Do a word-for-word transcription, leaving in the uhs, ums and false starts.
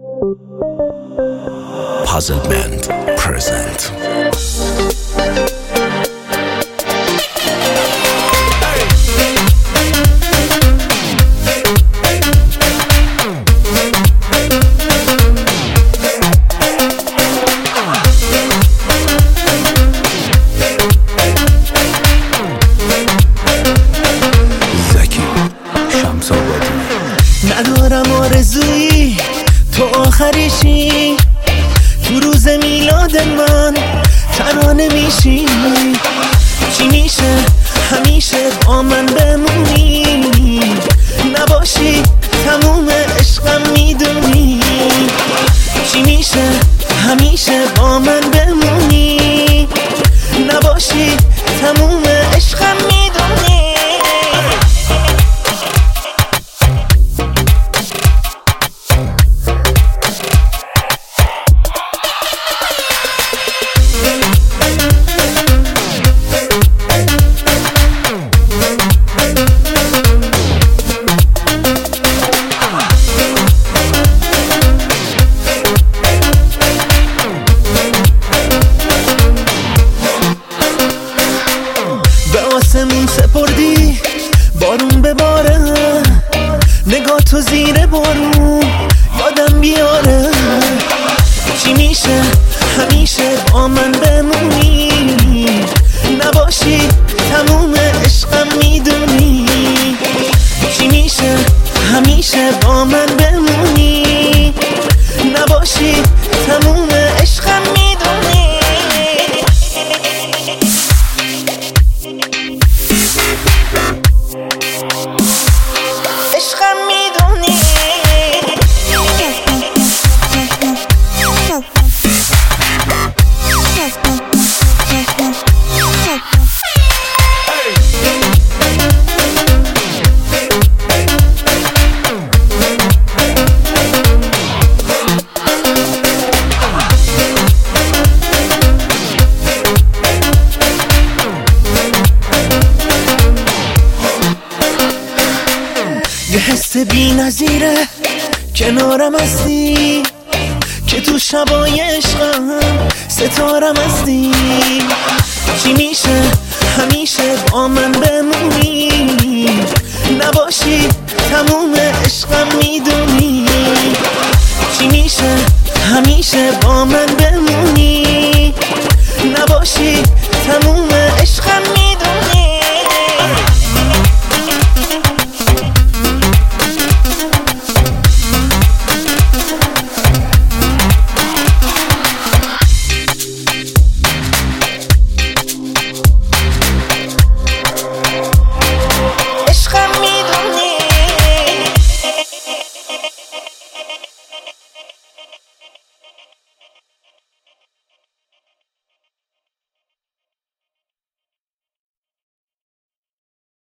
Puzzlement present. ندارم آرزویی تو آخریشی، تو روز میلاد من ترانه میشی. چی میشه همیشه با من بمونی، نباشی تموم عشقم میدونی. چی میشه همیشه با من بمونی، نباشی تموم عشقم میدونی. آسمون سپردی بارون بباره، نگاه تو زیر بارون یادم بیاره. چی میشه همیشه با من بمونی، نباشی تموم عشقم میدونی. چی میشه همیشه با من بمونی، نباشی تموم عشقم میدونی. عشقم میدونی. یه حس بی نظیره کنارم هستی، که تو شبای عشقم ستارم هستی. چی میشه همیشه با من بمونی، نباشی تموم عشقم میدونی. چی میشه همیشه با من بمونی،